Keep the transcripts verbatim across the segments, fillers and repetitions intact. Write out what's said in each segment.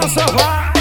sofá.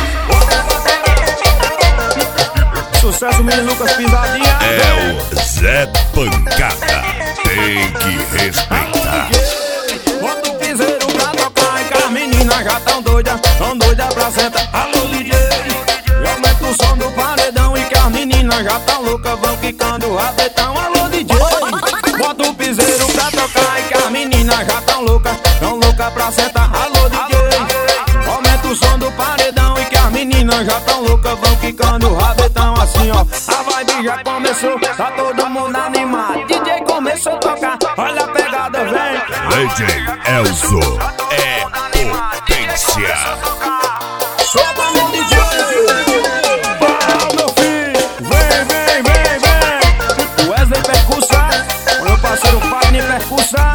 Sucesso, menino Lucas Pisadinha. É o Zé Pancada, tem que respeitar. Bota o piseiro pra tocar e que as meninas já tão doidas, tão doidas pra sentar. Alô D J, aumenta o som do paredão e que as meninas já tão loucas, vão quicando o rabetão. Alô D J, bota o piseiro pra tocar e que as meninas já tão loucas, tão loucas pra sentar. Alô D J, aumenta o som do paredão e que as meninas já tão loucas, vão quicando o rabetão. Assim ó, a vibe já começou, tá todo mundo animado. D J começou a tocar, olha a pegada, vem. D J Elzo é potência. Solta meu D J, vai meu filho, vem, vem, vem, vem. Wesley Percussão, o meu parceiro Fagner Percussão.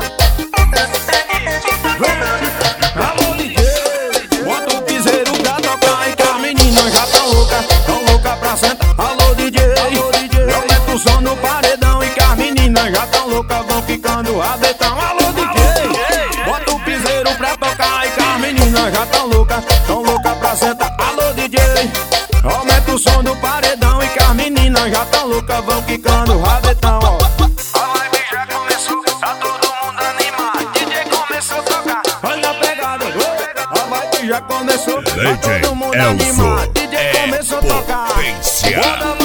Vem, alô D J, bota o piseiro pra tocar e que as meninas já tão loucas, tão loucas pra sentar. Alô D J, aumenta o som no paredão e que as meninas já tão loucas, vão ficando rabetão. Alô D J, bota o piseiro pra tocar e que as meninas já tão loucas, tão loucas pra sentar. Alô D J, aumenta o som do paredão e que as meninas já tão loucas, vão quicando o rabetão, ó. A live já começou, tá todo mundo animado. D J começou a tocar, olha a pegada, a live já começou, tá todo mundo animado. D J começou a tocar. Potência.